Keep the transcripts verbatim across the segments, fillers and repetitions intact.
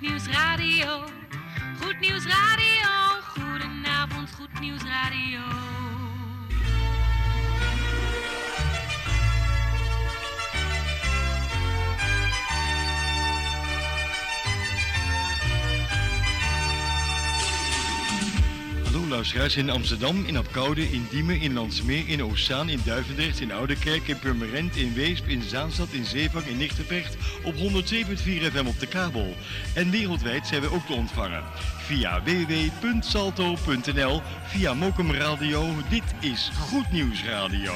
Goed Nieuws Radio. Goed Nieuws Radio. Goedenavond, Goed Nieuws Radio. Hallo luisteraars in Amsterdam, in Apkoude, in Diemen, in Landsmeer, in Oostzaan, in Duivendrecht, in Oudekerk, in Purmerend, in Weesp, in Zaanstad, in Zeevang, in Nigtevecht op honderd twee komma vier F M op de kabel. En wereldwijd zijn we ook te ontvangen via w w w punt salto punt n l, via Mokum Radio. Dit is Goed Nieuws Radio.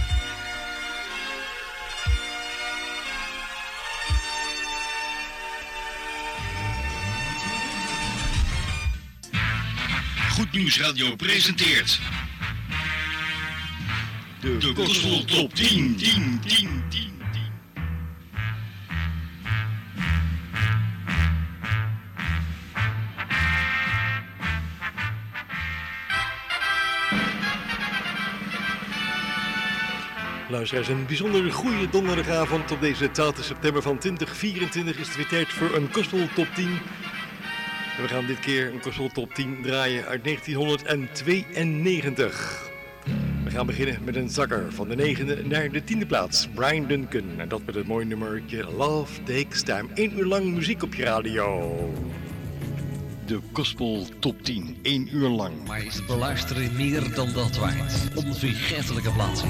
Goed Nieuws Radio presenteert de, de Gospel Top tien, tien, tien, tien. Luisteraars, een bijzonder goede donderdagavond op deze twaalfde september van twintig vierentwintig is het weer tijd voor een Gospel Top tien. En we gaan dit keer een Gospel Top tien draaien uit negentienhonderdtweeënnegentig. We gaan beginnen met een zakker van de negende naar de tiende plaats, Brian Duncan. En dat met het mooie nummertje Love Takes Time. Eén uur lang muziek op je radio. De Gospel Top tien, één uur lang. Maar is het beluisteren meer dan dat waard? Onvergetelijke plaatsen.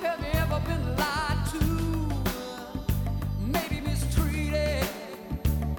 Maybe mistreated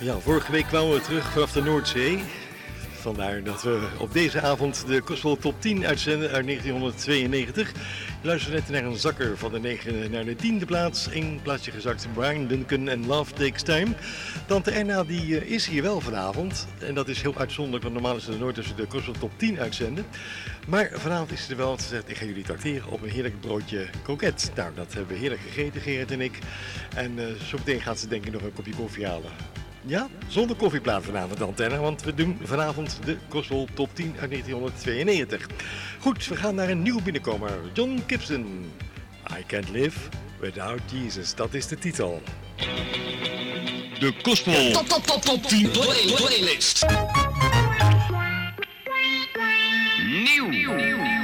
Ja, vorige week kwamen we terug vanaf de Noordzee. Vandaar dat we op deze avond de Gospel Top tien uitzenden uit negentienhonderdtweeënnegentig. Je luistert net naar een zakker van de negende naar de tiende plaats. Eén plaatsje gezakt, Brian Duncan en Love Takes Time. Tante Erna die uh, is hier wel vanavond. En dat is heel uitzonderlijk, want normaal is het nooit tussen de Gospel Top tien uitzenden. Maar vanavond is ze er wel, ze zegt, ik ga jullie tracteren op een heerlijk broodje kroket. Nou, dat hebben we heerlijk gegeten, Gerrit en ik. En uh, zo meteen gaat ze denk ik nog een kopje koffie halen. Ja, zonder koffieplaat vanavond, Antenne, want we doen vanavond de Gospel Top tien uit negentienhonderdtweeënnegentig. Goed, we gaan naar een nieuw binnenkomer. John Gibson, I Can't Live Without Jesus, dat is de titel. De Gospel Top Top Top Top tien play, Playlist. Nieuw.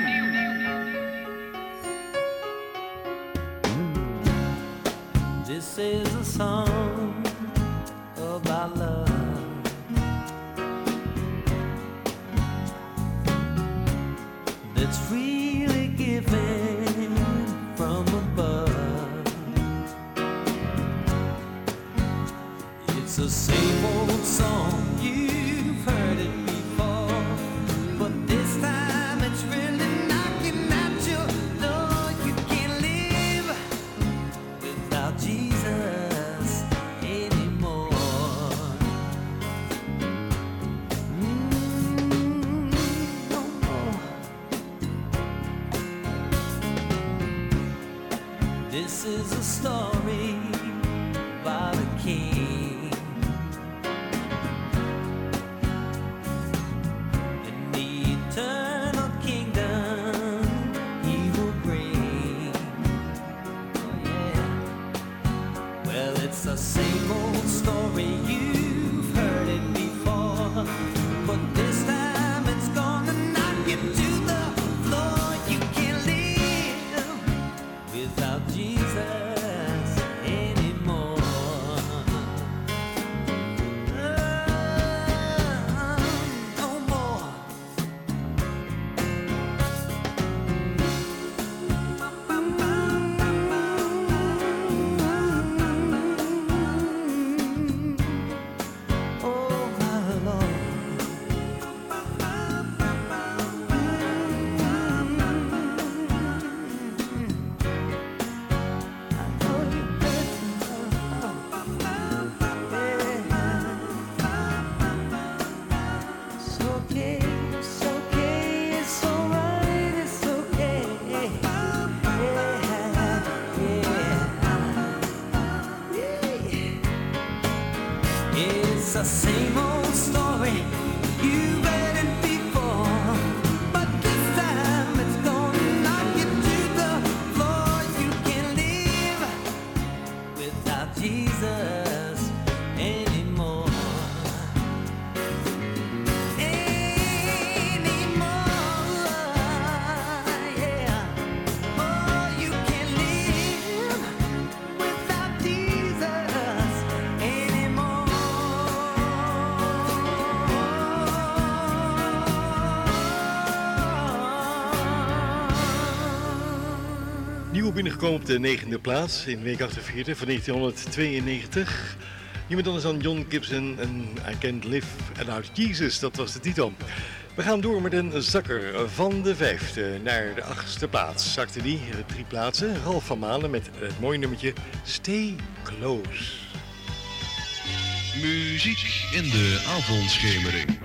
This is a song about love. That's really given from above. It's the same old song, you've heard it before, but this time it's really knocking at your door. You can't live without Jesus anymore. Mm, no more. This is a story about a king in the eternal kingdom he will bring. Oh yeah. Well, it's the same old story, you've heard it before, but this time it's gonna knock you to the floor. You can't live without Jesus anymore. Ah, no more. Oh my Lord. I know you're It's okay, it's okay, it's alright, it's okay. Yeah, yeah. It's the same old story, you've heard it before, but this time it's gonna knock you to the floor. You can't live without Jesus anymore. Anymore, yeah. Oh, you can't live without Jesus anymore. Nieuw binnengekomen op de negende plaats in week achtenveertig van negentienhonderdtweeënnegentig. Niemand anders dan John Gibson en I Can't Live Without Jesus, dat was de titel. We gaan door met een zakker van de vijfde naar de achtste plaats. Zakte die, drie plaatsen, Ralf van Malen met het mooie nummertje Stay Close. Muziek in de avondschemering.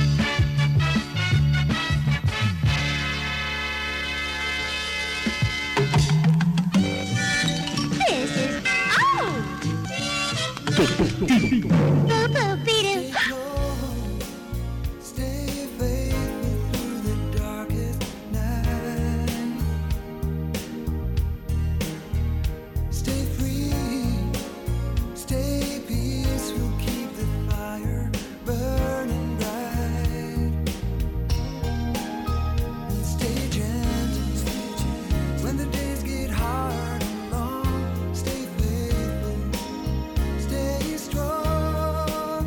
This is oh. Boo boo beat Stay faithful through the darkest night. Stay free, stay peaceful, keep the fire burning bright. And stay gentle, stay gentle when the days get hard and long. Stay faithful, stay strong.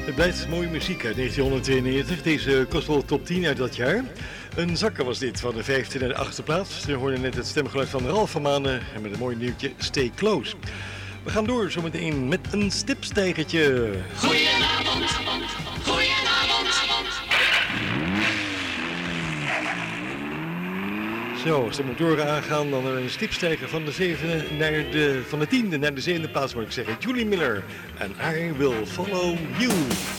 Het blijft mooie muziek uit negentienhonderdtweeënnegentig, deze Gospel Top tien uit dat jaar. Een zakker was dit, van de vijfde naar de achtste plaats. We hoorden net het stemgeluid van Ralf van Manen en met een mooi nieuwtje Stay Close. We gaan door zometeen met een stipstijgertje. Goedenavond, goedenavond. Zo, als de motoren aangaan, dan een stipstijger van de zevende naar de, van de tiende naar de zevende plaats, moet ik zeggen. Julie Miller en I Will Follow You.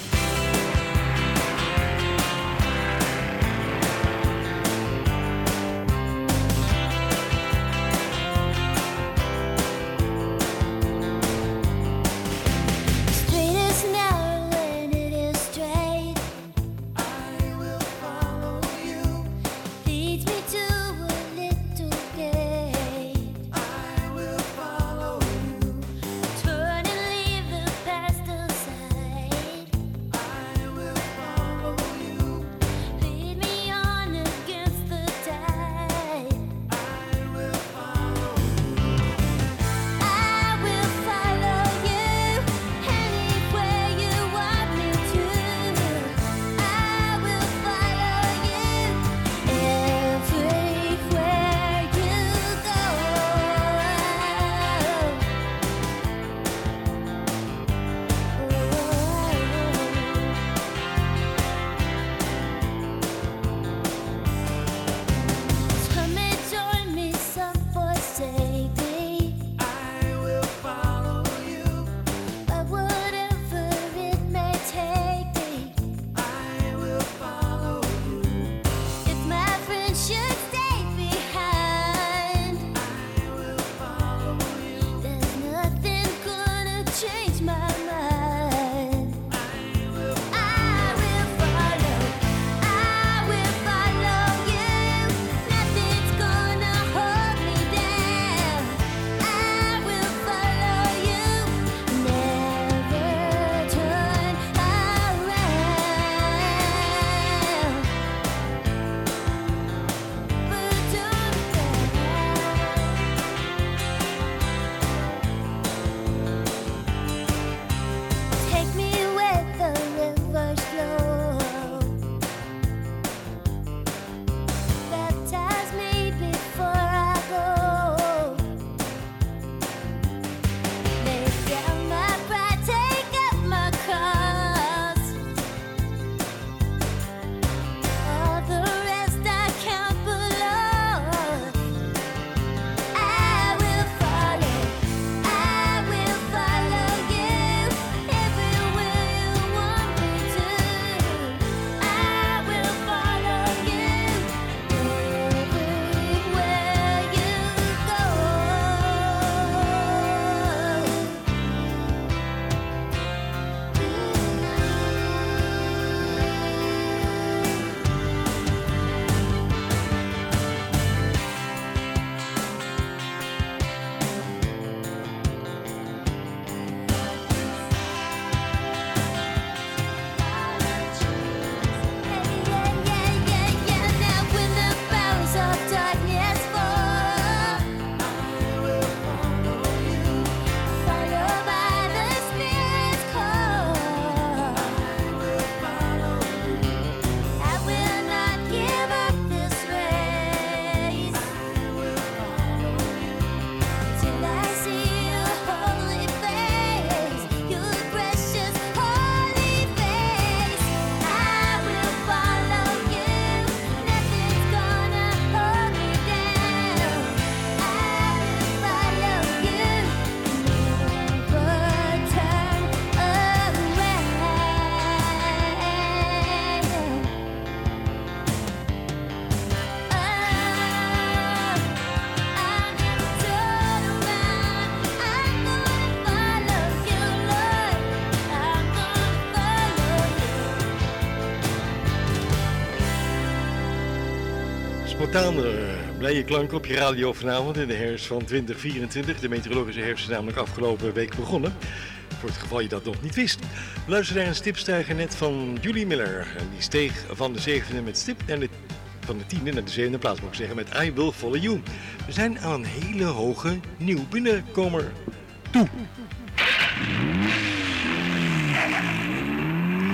Spontane, blije klank op je radio vanavond in de herfst van twintig vierentwintig. De meteorologische herfst is namelijk afgelopen week begonnen. Voor het geval je dat nog niet wist. Luister naar een stipstijger net van Julie Miller. En die steeg van de zevende met stip naar de, van de tiende naar de zevende plaats, moet ik zeggen, met I Will Follow You. We zijn aan een hele hoge nieuw binnenkomer toe.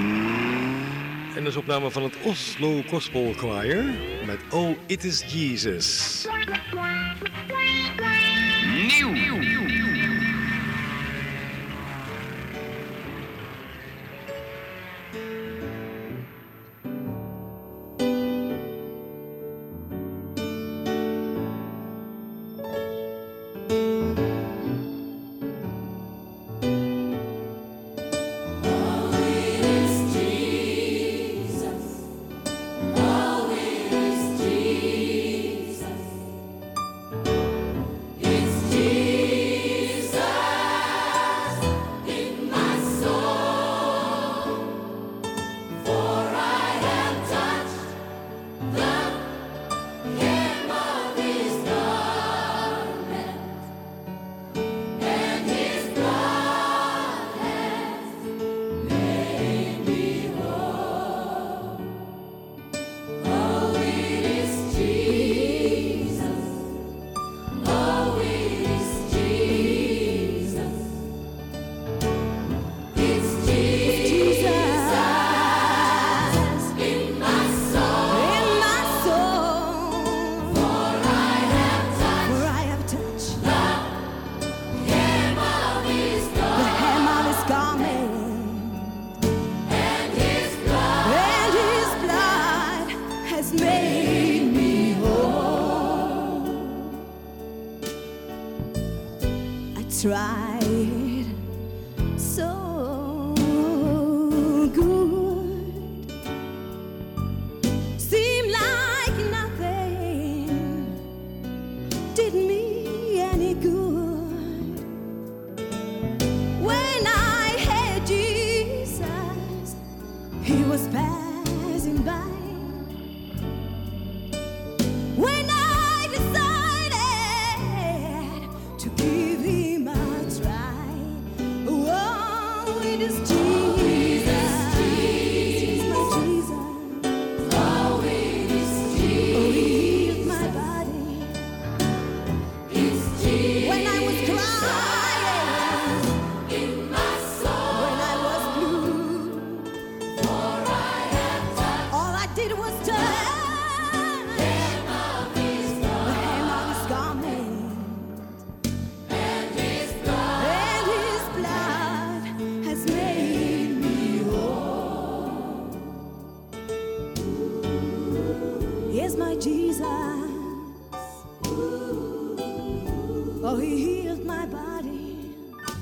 dat is opname van het Oslo Gospel Choir met Oh It Is Jesus. Nieuw. Tried so good, seemed like nothing did me any good. When I had Jesus, he was passing by. When I decided to give him a try, oh, it is Jesus, it's my Jesus. Oh, it is Jesus. Oh, he healed my body. It's Jesus. When I was crying in my soul, when I was blue, for I have touched. All I did was touch the hem of his garment. And his blood has made me whole. Here's my Jesus. Oh, he healed my body.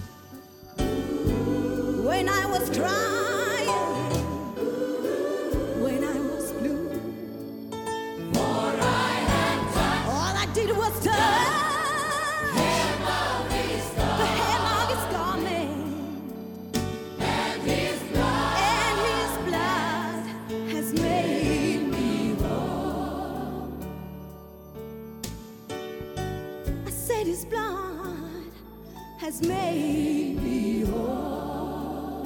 When I was crying, when I was blue, for I had touched. All I did was touch the hem of his garment. And his blood has made me whole. I said his blood has made me whole.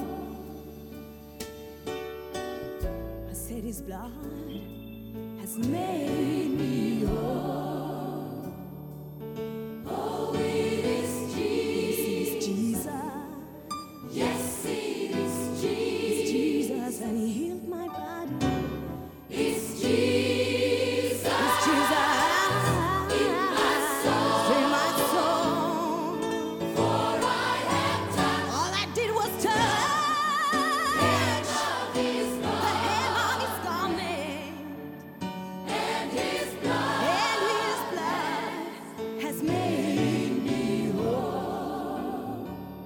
I said his blood has made me whole. Oh, it is Jesus. Yes, it is Jesus. It's Jesus, and he healed my body. It's Jesus. It's Jesus. In my soul. In my soul. For I have touched. All I did was touch the hem of his garment. And his blood. And his blood has made me whole.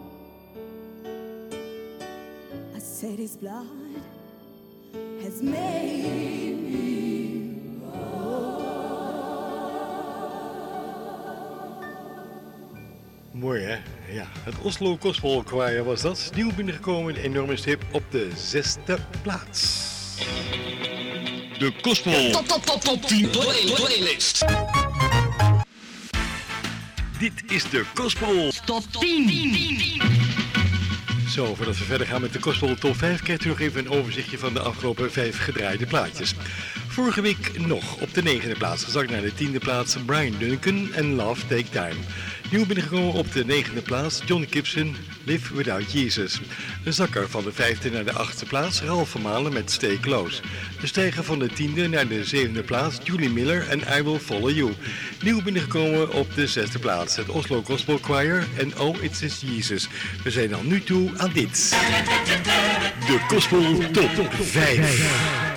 I said his blood has made me Mooi hè? Ja, het Oslo Gospel Choir was dat. Nieuw binnengekomen, een enorme stip op de zesde plaats. De Gospel Top Top Top Top tien play, Playlist. Dit is de Gospel Top tien. Zo, voordat we verder gaan met de Gospel Top vijf, krijgt u nog even een overzichtje van de afgelopen vijf gedraaide plaatjes. Vorige week nog op de negende plaats, gezakt naar de tiende plaats Brian Duncan en Love Take Time. Nieuw binnengekomen op de negende plaats John Gibson, Live Without Jesus. Een zakker van de vijfde naar de achtste plaats, Ralph van Malen met Stay Close. De stijger van de tiende naar de zevende plaats, Julie Miller en I Will Follow You. Nieuw binnengekomen op de zesde plaats, het Oslo Gospel Choir en Oh It's Is Jesus. We zijn al nu toe aan dit. De Gospel Top vijf.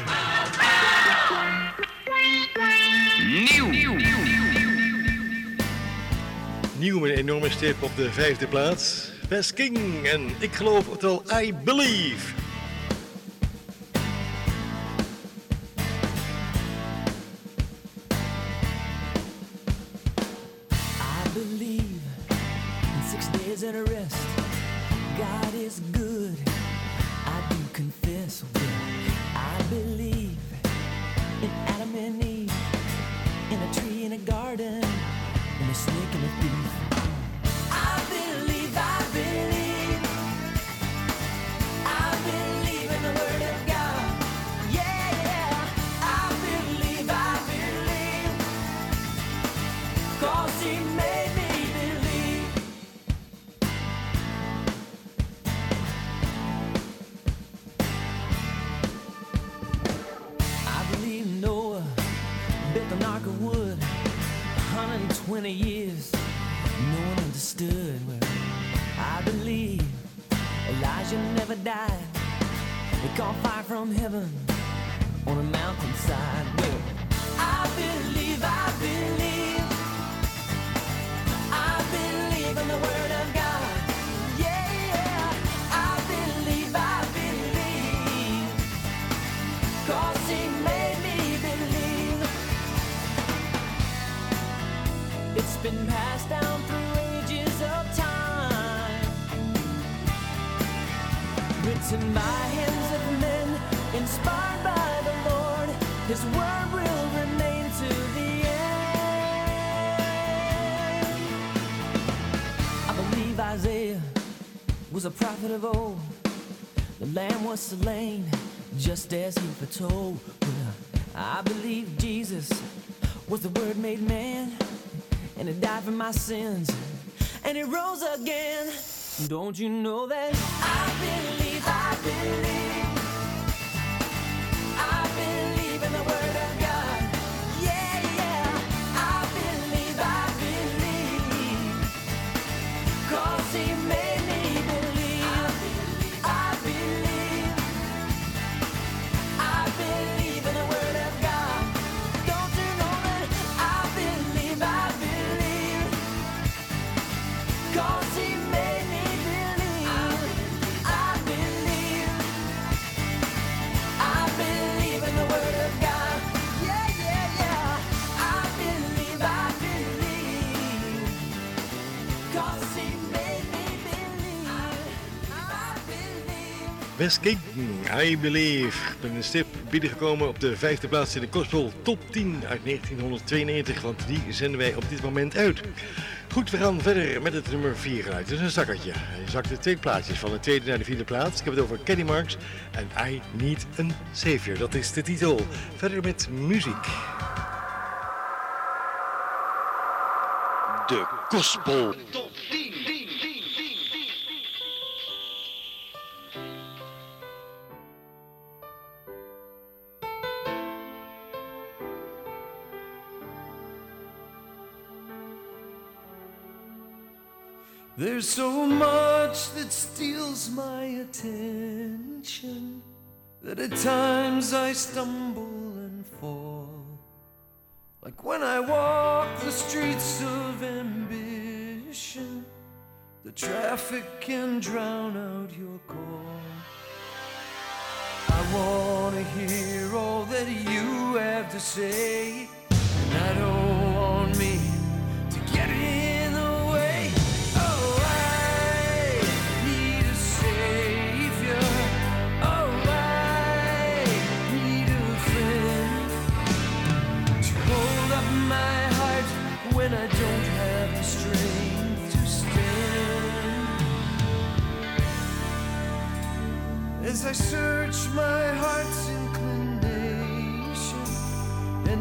Nieuw. Nieuw met een enorme stip op de vijfde plaats. Wes King en ik geloof het wel, I Believe. I believe in six days and a rest. God is good. I do confess. Well, I believe in Adam and Eve, in a tree in a garden, in a snake and a thief. I believe, I believe, I believe in the Word of God. Yeah, yeah. I believe, I believe, 'cause He made me believe. I believe Noah built an ark of wood, one hundred twenty years, no one understood. Well, I believe Elijah never died. He caught fire from heaven on a mountainside. Well, I believe, I believe, I believe in the Word of God. Yeah, yeah. I believe, I believe, 'cause He made me believe. It's been passed down through ages of time, written by hands of men, inspired by the Lord. His word will remain to the end. I believe Isaiah was a prophet of old. The lamb was slain just as he foretold. Well, I believe Jesus was the Word made man, and He died for my sins, and He rose again. Don't you know that? I believe, I believe, I believe in the Word of God. Yeah, yeah. I believe, I believe, 'cause He made me believe. I believe, I believe in the Word of God. Don't you know that? I believe, I believe, 'cause He made me believe. I believe, I believe in the Word of God. Yeah, yeah, yeah. I believe, I believe, 'cause He made me believe. I believe. Wes King, I Believe. Met een stip binnengekomen op de vijfde plaats in de Gospel Top tien uit negentienhonderdtweeënnegentig, want die zenden wij op dit moment uit. Goed, we gaan verder met het nummer vier geluid. Het is een zakkertje. Hij zakte twee plaatjes van de tweede naar de vierde plaats. Ik heb het over Kenny Marks en I Need a Savior. Dat is de titel. Verder met muziek. De Gospel. There's so much that steals my attention that at times I stumble and fall. Like when I walk the streets of ambition, the traffic can drown out your call. I wanna hear all that you have to say, and I don't want me to get in the way. Oh, I need a savior. Oh, I need a friend to hold up my heart when I don't have the strength to stand. As I search my heart's inclination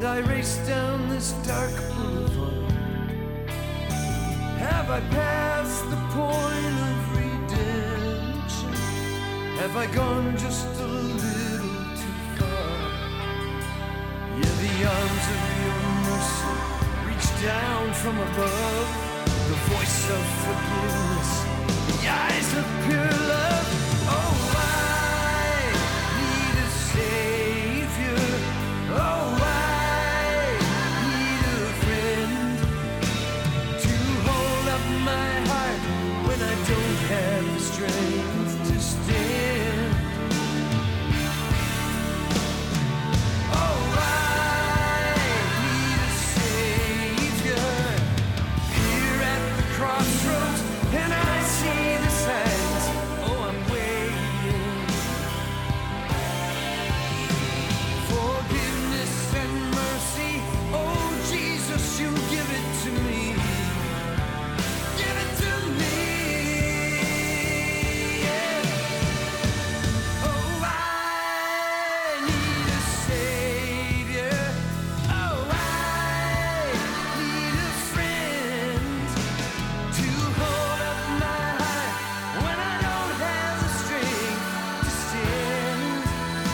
and I race down this dark boulevard. Have I passed the point of redemption? Have I gone just a little too far? Yeah, the arms of your mercy reach down from above. The voice of forgiveness, the eyes of pure love. Oh, I need a savior. Oh, I need a friend to hold up my heart when I don't have the strength to stand. Oh, I need a savior here at the crossroads, and I see the signs. Oh, I'm waiting. Forgiveness and mercy. Oh, Jesus, you give it to me. Give it to me. Yeah. Oh, I need a savior. Oh, I need a friend to hold up my heart when I don't have the strength to stand.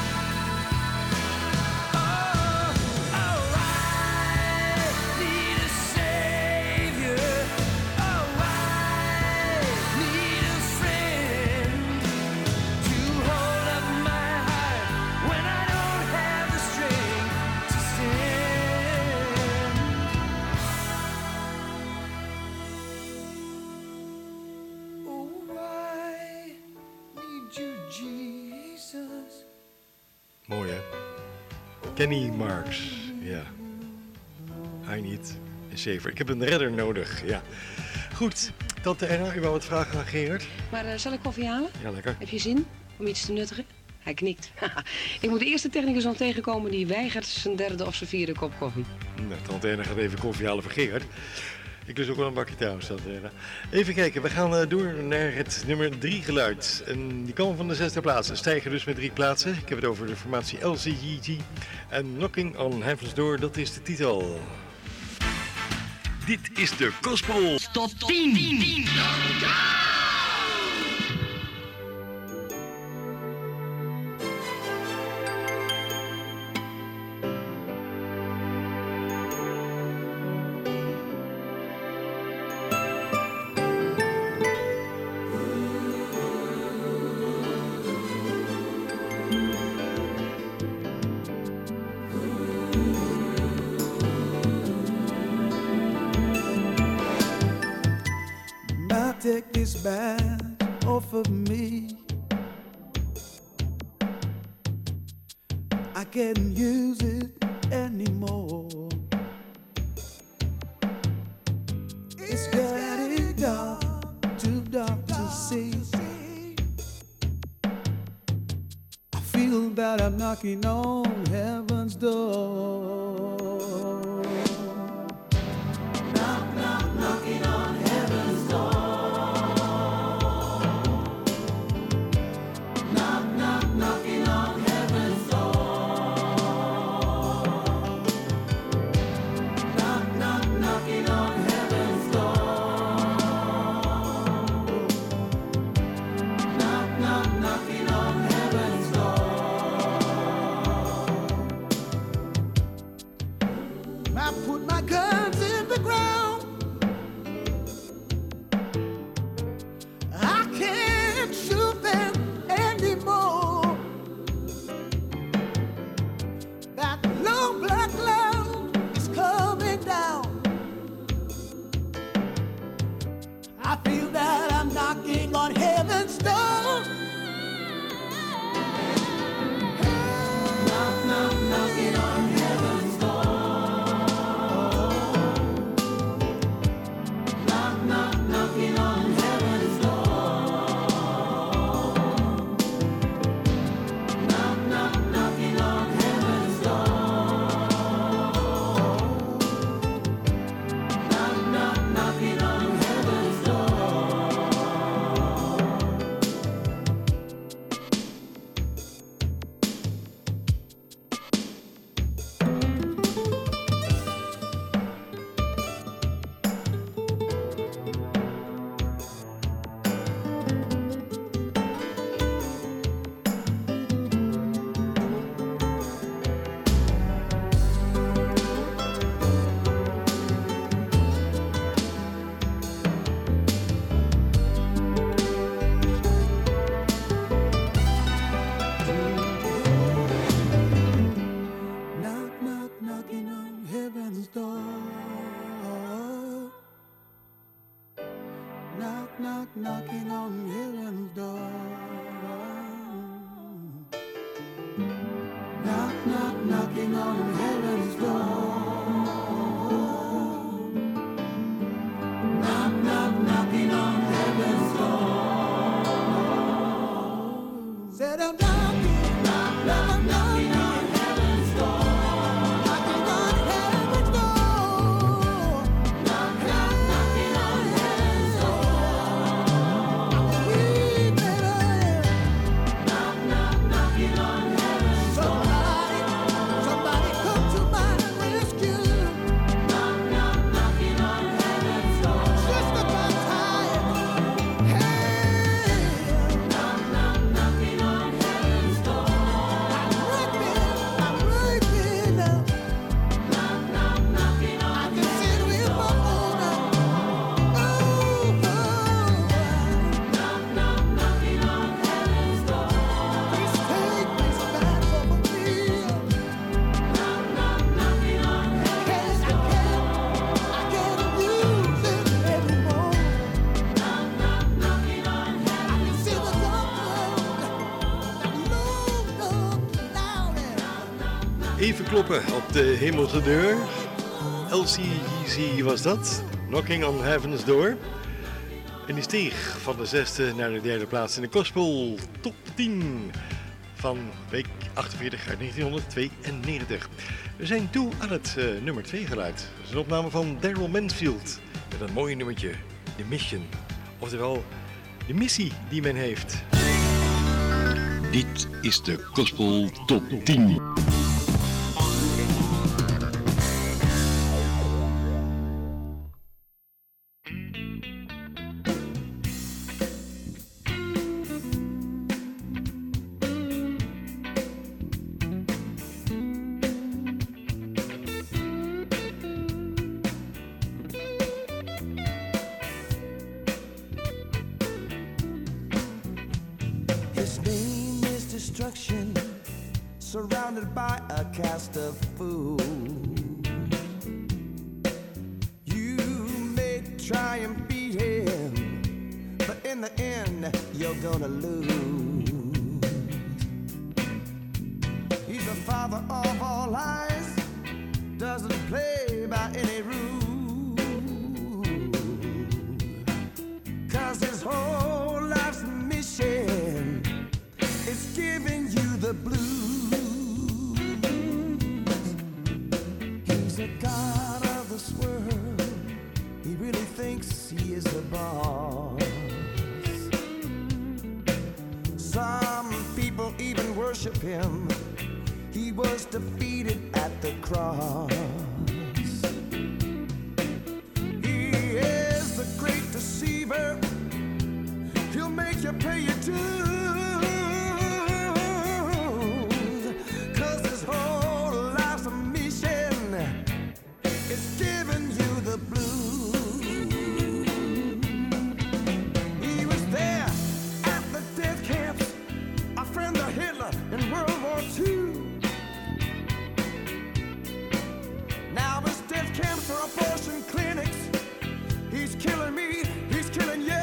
Oh, oh, I need a savior. Oh, I need a friend to hold up my heart when I don't have the strength to stand. Oh, I need you, Jesus. Mooi, hè? Kenny Marks, ja. Hij niet. Een saver. Ik heb een redder nodig, ja. Goed, tante Erna, u wou wat vragen aan Gerard? Maar eh, zal ik koffie halen? Ja, lekker. Heb je zin om iets te nuttigen? Hij knikt. Ik moet de eerste technicus al tegenkomen die weigert zijn derde of zijn vierde kop koffie. Nou, tante Erna gaat even koffie halen voor Gerard. Ik lust ook wel een bakje trouwens, tante Erna. Even kijken, we gaan eh, door naar het nummer drie geluid. En die komen van de zesde plaats. Stijgen dus met drie plaatsen. Ik heb het over de formatie L C G G. En Knocking on Heaven's Door, dat is de titel. Dit is de Gospel Top tien. Now take this badge off of me. I can't use it anymore. It's getting dark, too dark to see. I feel that I'm knocking on heaven's door. Knock, knock, knocking on heaven's door. Knock, knock, knocking on heaven's door. Knock, knock, knocking on heaven's door. Knock, knock, knocking on heaven's door. knocking on heaven's door. Knock, knock, knocking on heaven's door. Knock, knock, knocking on heaven's door. Said I'm knocking, knock, knock, knocking on heaven's door. Knocking on heaven's door. Knock, knock, knocking on heaven's door. We better knock, knock, knocking on heaven's door. Somebody, somebody come to my rescue. Knock, knock, knocking on heaven's door. Sister, I'm tired. Hey, knock, knock, knocking on heaven's door. I'm raping, I'm raping now. Knock, knock, knocking on I can see it with my own eye. Oh, oh. Knock, knock, knocking on heaven's door. Please take these bags off of me. Knock, knock, knocking on heaven's door. I can't, I can't use it anymore. Knock, knock, knocking on heaven's door. I can see the dark cloud that looms up down there. Even kloppen op de hemelse deur. L C G C was dat. Knocking on Heaven's Door. En die steeg van de zesde naar de derde plaats in de Gospel Top tien van week achtenveertig uit negentienhonderdtweeënnegentig. We zijn toe aan het eh, nummer twee geluid. Dat is een opname van Daryl Mansfield met een mooi nummertje, The Mission. Oftewel, de missie die men heeft. Dit is de Gospel Top tien. His name is Destruction, surrounded by a cast of fools. You may try and beat him, but in the end, you're gonna lose. He's the father of all lies, doesn't play by any rule. 'Cause his whole life's mission is giving you the blues. He's a god of this world. He really thinks he is the boss. Some people even worship him. He was defeated at the cross. He is the great deceiver. He'll make you pay your dues. 'Cause his whole life's a mission. It's giving you the blues. He was there at the death camps, a friend of Hitler in World War Two. Now his death camps are abortion clinics. He's killing me, he's killing you.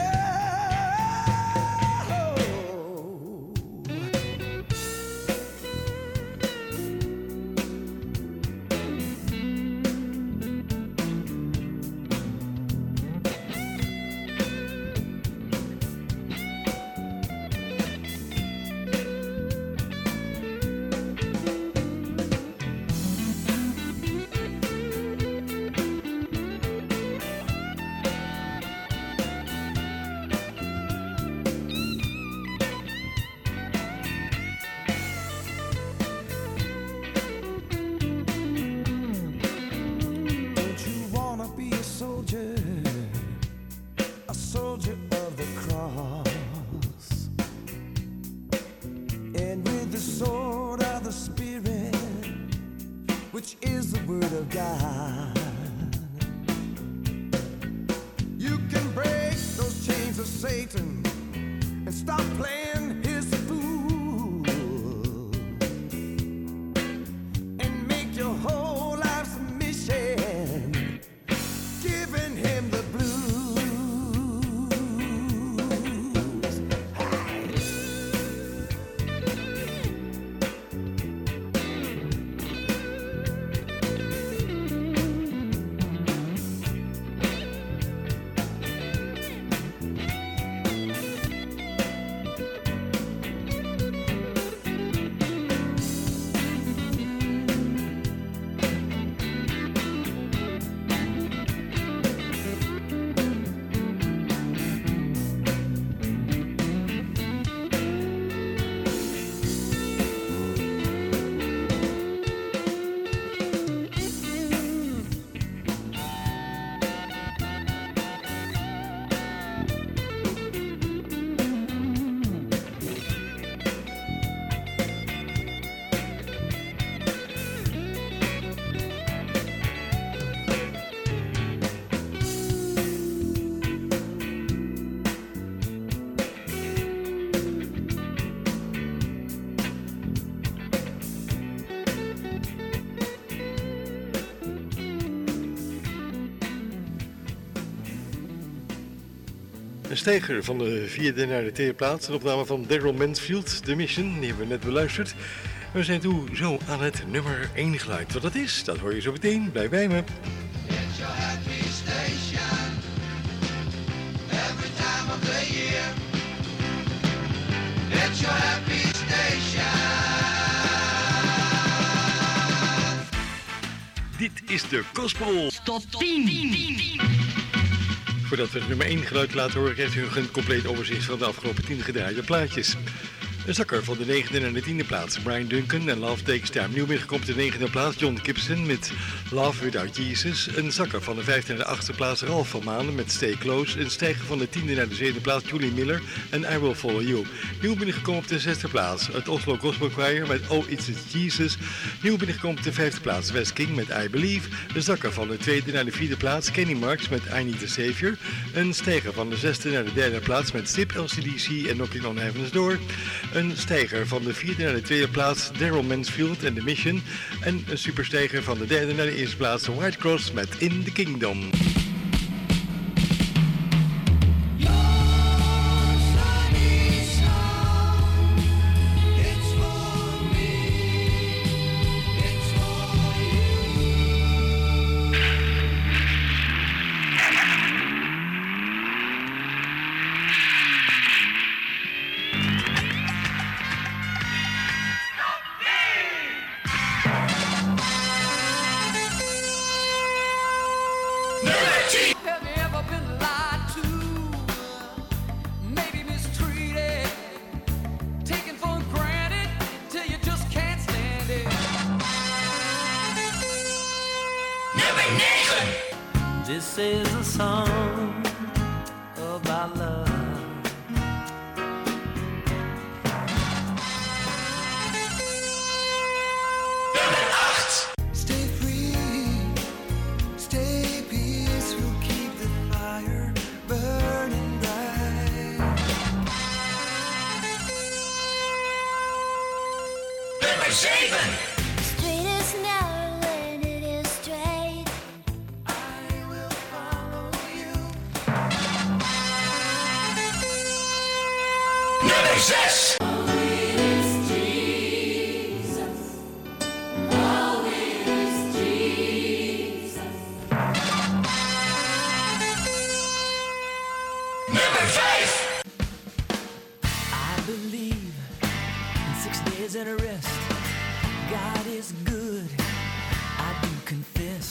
Don't you wanna be a soldier, a soldier of the cross, and with the sword of the Spirit, which is the word of God, you can break those chains of Satan and stop playing his fool, and make your whole life's mission giving him the blues. Een stijger van de vierde naar de tweede plaats. Een opname van Daryl Mansfield, The Mission. Die hebben we net beluisterd. We zijn toe zo aan het nummer één geluid. Wat dat is, dat hoor je zo meteen. Blijf bij me. It's your happy station. Every time of the year. It's your happy station. Dit is de Gospel Top tien. Voordat we het nummer één geluid laten horen, krijgt u een compleet overzicht van de afgelopen tien gedraaide plaatjes. Een zakker van de negende naar de tiende plaats, Brian Duncan en Love Takes Time. Nieuw binnengekomen op de negende plaats, John Gibson met Love Without Jesus. Een zakker van de vijfde naar de achtste plaats, Ralph van Manen met Stay Close. Een stijger van de tiende naar de zevende plaats, Julie Miller en I Will Follow You. Nieuw binnengekomen op de zesde plaats, het Oslo Gospel Choir met Oh It's Jesus. Nieuw binnengekomen op de vijfde plaats, Wes King met I Believe. Een zakker van de tweede naar de vierde plaats, Kenny Marks met I Need a Savior. Een stijger van de zesde naar de derde plaats met Stip, L C D C en Knocking on Heaven's Door. Een stijger van de vierde naar de tweede plaats, Daryl Mansfield en The Mission. En een superstijger van de derde naar de eerste plaats, White Cross met In the Kingdom. This is a song about love. Stay free, stay peaceful, keep the fire burning bright. Nummer zeven. Straight as narrow when it is straight. I will follow you. Nummer zes. Nummer vijf. I believe in six days and a rest. God is good, I do confess.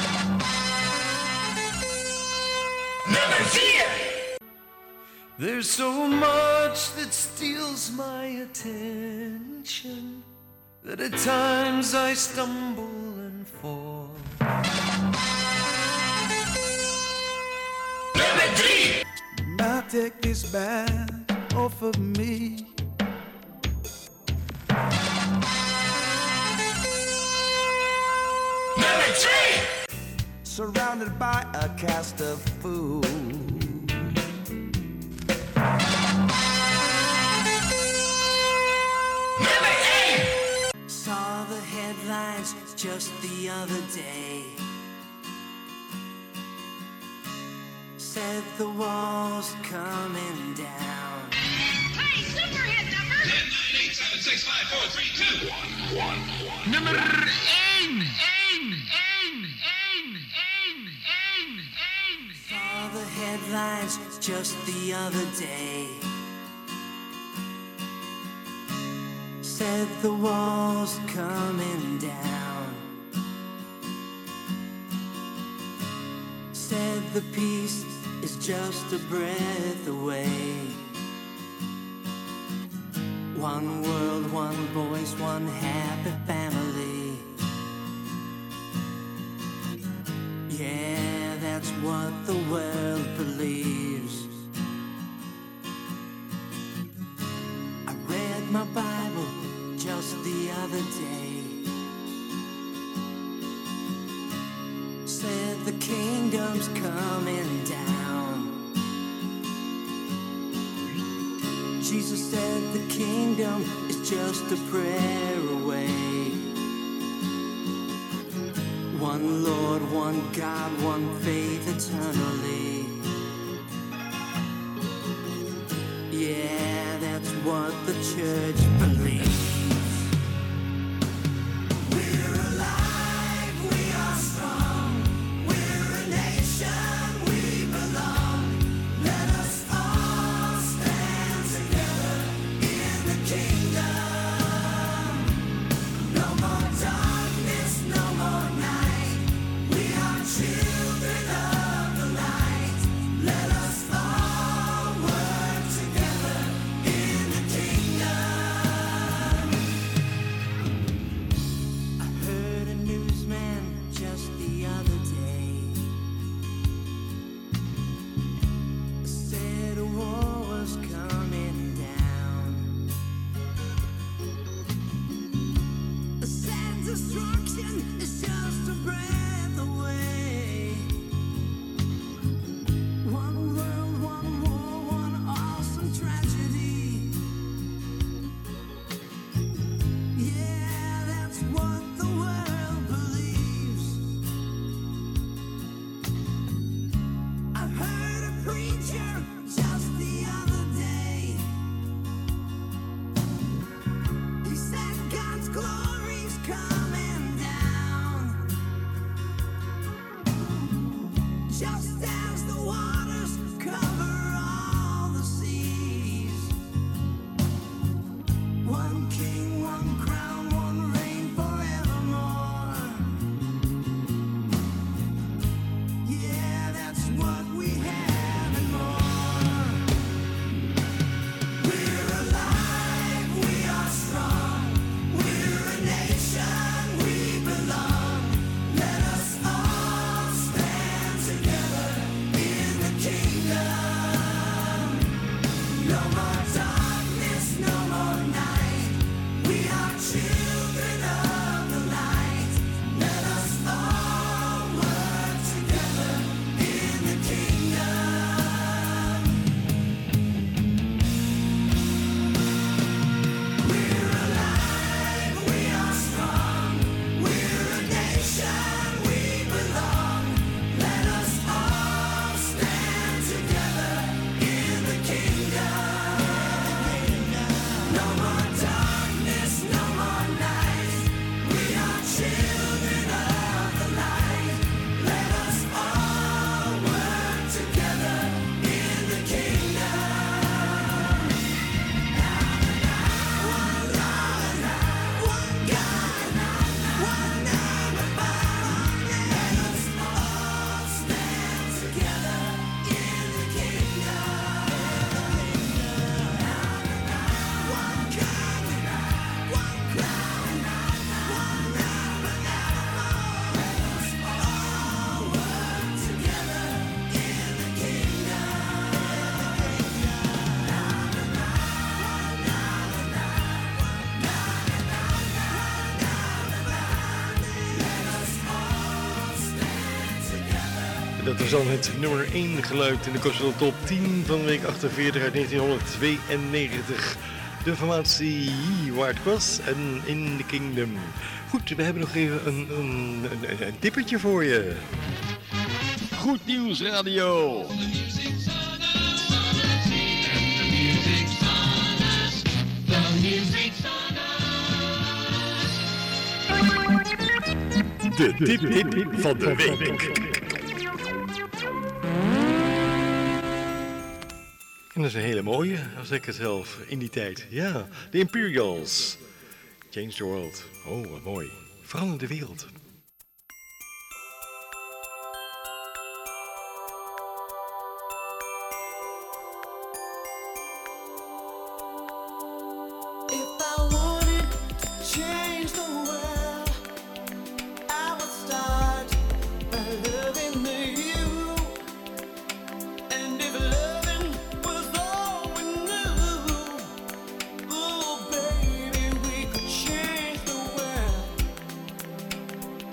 Nummer vier. There's so much that steals my attention that at times I stumble and fall. Nummer drie. Now take this bag off of me. Nummer twee. Surrounded by a cast of fools. Nummer één. Saw the headlines just the other day. Said the wall's coming down. Hey, super hit number! ten, nine, eight, seven, six, five, four, three, two, one, one, one. Nummer één. één, één, één, één, één, één. Saw the headlines just the other day. Said the wall's coming down. Said the peace is just a breath away. One world, one voice, one happy family. Yeah, that's what the world believes. I read my Bible just the other day. Said the kingdom's coming down. Jesus said the kingdom is just a prayer away. One Lord, one God, one faith eternally. what the church believes. We're alive, we are strong. We're a nation, we belong. Let us all stand together in the kingdom. No more darkness, no more night. We are children of the light. Let us all work together in the kingdom. I heard a newsman just the other day said a war was coming down. A sad destruction is just a breath away. One world, one war, one awesome tragedy. Yeah, that's what the world believes. I heard a preacher just the other day. He said God's glory's coming down. Just as the waters cover all the seas. One king, one crown, one reign forevermore. Yeah, that's what we have and more. We're alive, we are strong. We're a nation, we belong. Let us all stand together in the kingdom. No more darkness, no more night. We are children of the light. Let us all work together in the kingdom. We're alive, we are strong. We're a nation, we belong. Let us all stand together in the kingdom. No more darkness, no more night. We are children of the light. Let us all work together in the kingdom. One Lord, one God, one name above. Let us all stand together in the kingdom. One God, one crown, one name forevermore. Let us all work together in the kingdom. Dat was dan het nummer één geluid in de Gospel Top tien van week achtenveertig uit negentienhonderdtweeënnegentig. De formatie White Cross en In the Kingdom. Goed, we hebben nog even een, een, een, een tippertje voor je. Goed Nieuws Radio. De tip tip van de week. En dat is een hele mooie, als ik het zelf, in die tijd. Ja, de Imperials. Change the world. Oh, wat mooi. Verander de wereld. If I wanted to change the world, I would start by loving you. And if loving was all we knew, oh baby, we could change the world.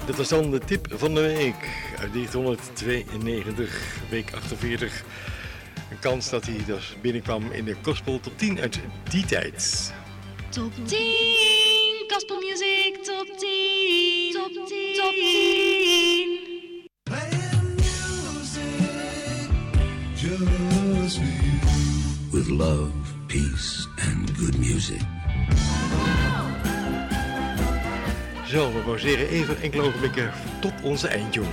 Dat was dan de tip van de week uit negentien week achtenveertig. Een kans dat hij dus binnenkwam in de Gospel Top tien uit die tijd. Top tien, Gospel Music Top tien, Top tien, Top tien. Playing music just for you. With love, peace and good music. Zo, we pauzeren even enkele ogenblikken tot onze eindtune.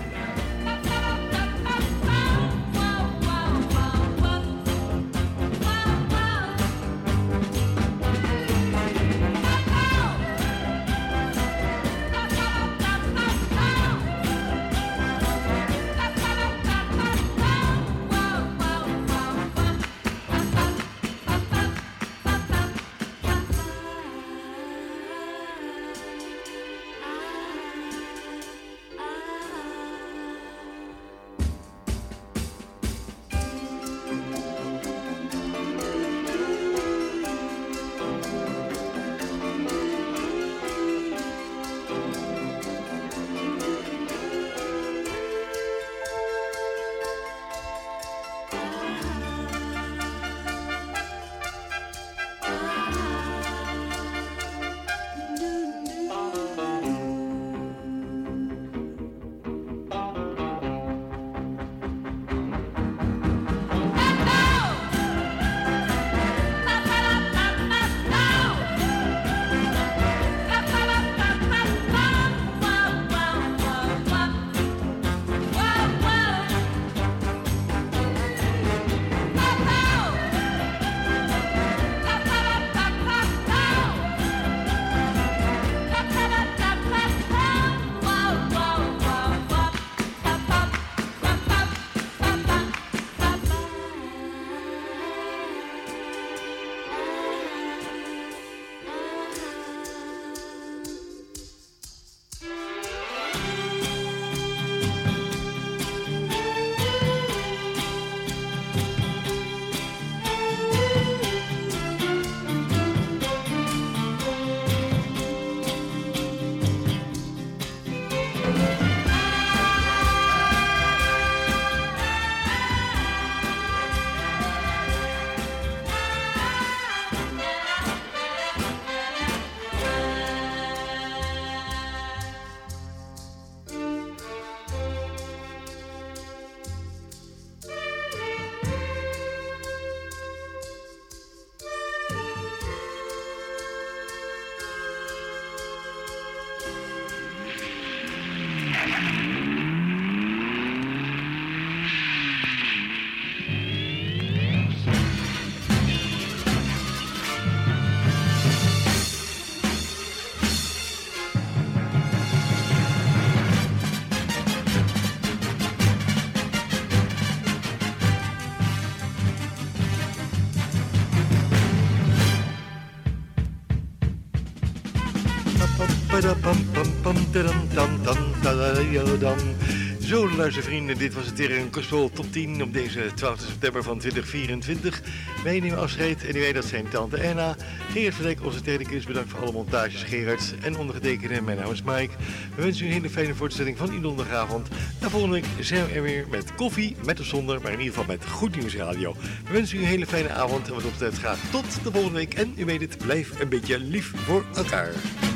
Zo, luistervrienden, dit was het weer een Gospel Top tien op deze twaalfde september van twintig vierentwintig. Wij nemen afscheid en wij, dat zijn Tante Erna, Gerard van Dijk, onze technicus, bedankt voor alle montages, Gerard, en ondergetekende, mijn naam is Mike. We wensen u een hele fijne voortzetting van uw donderdagavond. Na volgende week zijn we er weer met koffie, met of zonder, maar in ieder geval met Goed Nieuws Radio. We wensen u een hele fijne avond en wat op de tijd gaat tot de volgende week. En u weet het, blijf een beetje lief voor elkaar.